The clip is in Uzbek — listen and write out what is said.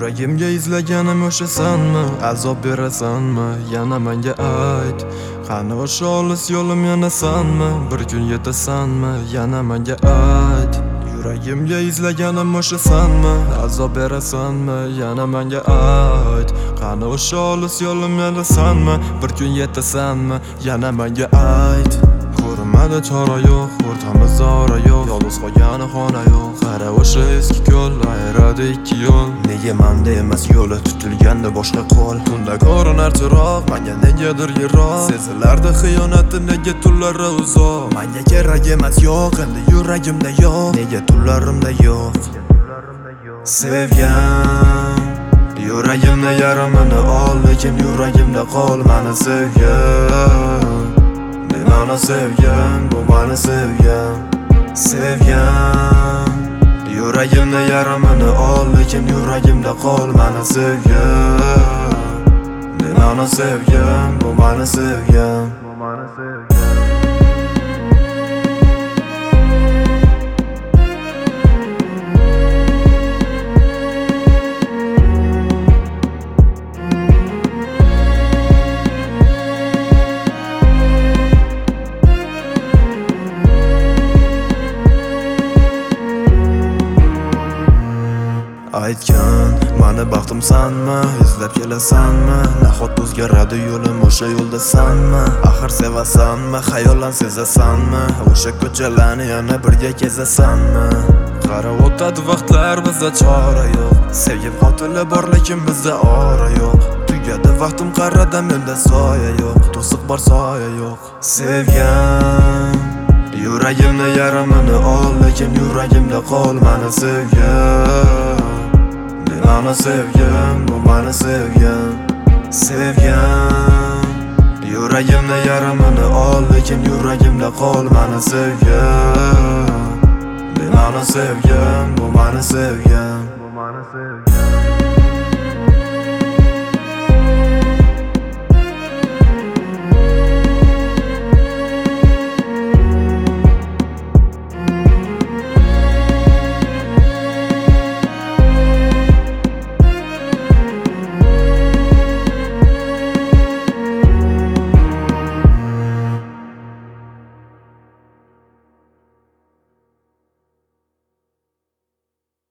Yuragimga izlaganim o'shasanmi? Azob berasanmi? Yana menga ayt. Qani o'sha olis yo'lim yanasanmi? Bir kun yetasanmi? Yana menga ayt. Yuragimga izlaganim o'shasanmi? Azob berasanmi? Yana menga ayt. Qani o'sha olis yo'lim yanasanmi? Bir kun yetasanmi? Yana menga ayt. Ko'rinmadi chora yo'q, o'rtamizda ora yo'q, yolg'iz qolgani xona yo'q. Qara o'sha eski ko'l, ayiradi ikki yo'l. Nega menda emas yo'li tutilganda boshqa qo'l? Tunda ko'rinar chiroq, menga negadir yiroq. Sezilardi xiyonati, nega tunlari uzoq? Menga kerak emas yo'q, endi yuragimda yo'q. Nega tunlarimda yo'q? Sevgan yuragimda yarimini ol, lekin yuragimda qol. Meni sevgan, meni sevgan, bu meni sevgan. Sevgan yuragimda yarimini ol, lekin yuragimda qol. Meni sevgan, meni sevgan, bu meni sevgan, bu meni sevgan. Aytgan, mani baxtimsanmi? Izlab kelasanmi? Nahot o'zgaradi yo'lim, o'sha yo'ldasanmi? Axir sevasanmi? Xayollan sezasanmi? O'sha ko'chalarni yana birga kezasanmi? Qara o'tadi vaqtlar, bizda chora yo'q. Sevgi qotili bor, lekin bizda ora yo'q. Tugadi vaqtim, qarada menda soya yo'q. To'siq bor, soya yo'q. Sevgan yuragimda yarimini ol, lekin yuragimda qol. Meni sevgan, meni sevgan, bu meni sevgan. Sevgan yuragimda yarimini ol, lekin yuragimda qol. Meni sevgan, meni sevgan, bu meni sevgan, bu meni sevgan.